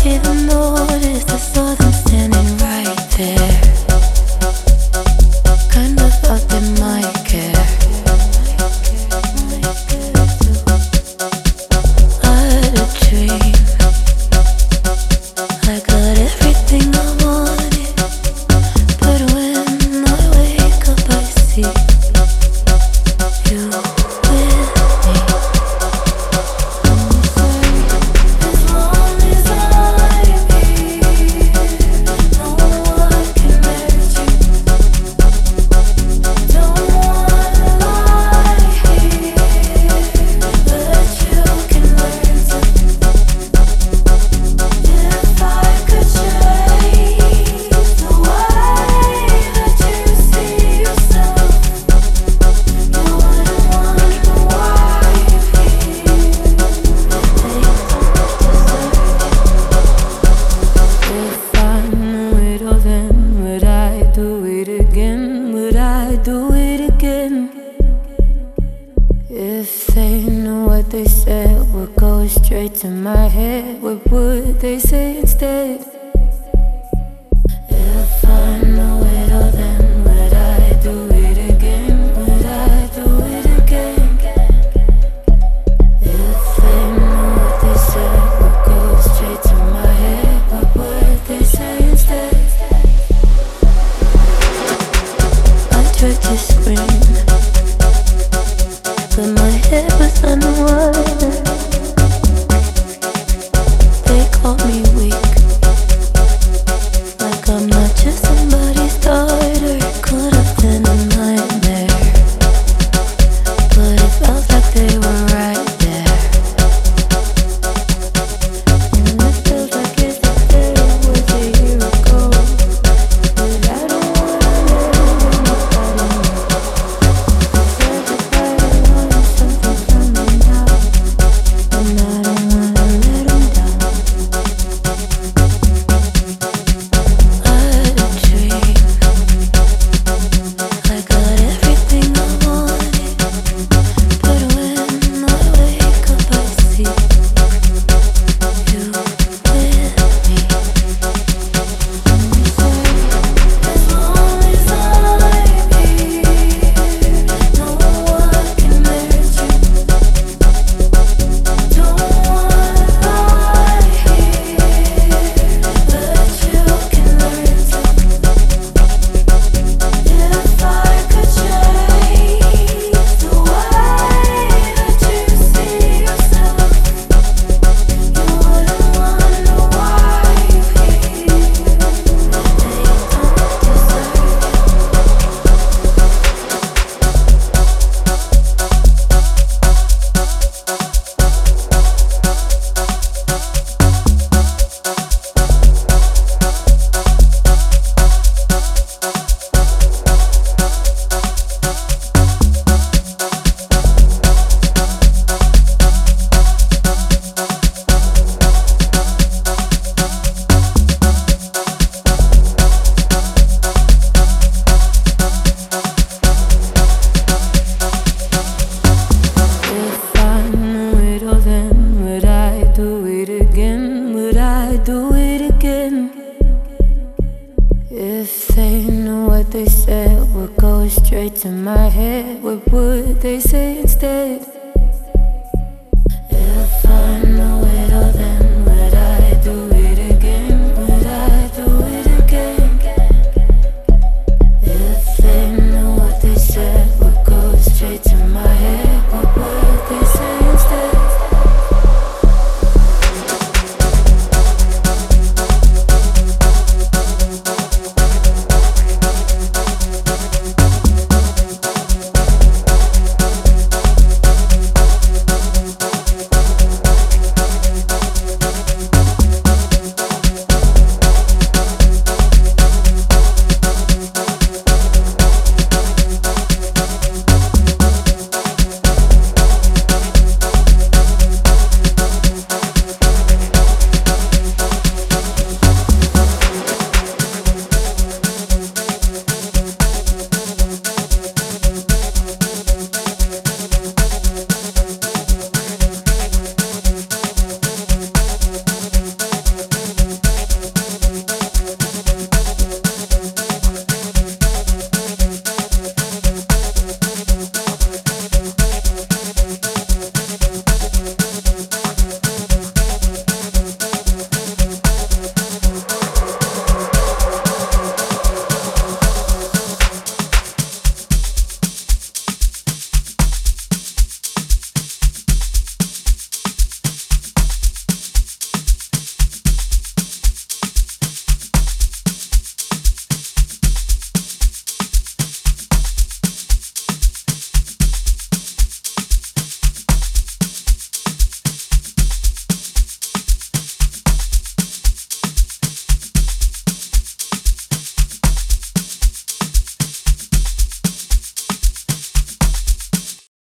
even notice I saw them standing right there. Kinda thought they might care. I had a dream. I got everything I wanted, but when I wake up I see you with me. As long as I'm here, no one can hurt you. Don't wanna lie here, but you can learn to. If I could change the way that you see yourself, you wouldn't wonder why you're here. If I knew it all, then would I do it again? Would I do it again? If they knew what they said would go straight to my head, what would they say instead? If I knew it all, then would I do it again? Would I do it again? If they knew what they said would go straight to my head, what would they say instead? I tried to scream, but my head was underwater. They called me weak, like I'm not just somebody's daughter. Could have been a nightmare, but it felt like they were right there. And it feels like yesterday was a year ago, but I don't wanna let anybody know. Said goodbye to wanting something from me now, and I don't wanna let 'em down. I had a dream. I got everything I wanted, but when I wake up I see you with me. As long as I'm here, no one can hurt you. Don't wanna lie here, but you can learn to. If I could change the way that you see yourself, you wouldn't wonder why you're here. They don't deserve If I knew it all, then would I do it again? Would I do it again? If they knew what they said would go straight to my head, what would they say instead? If I knew it all, then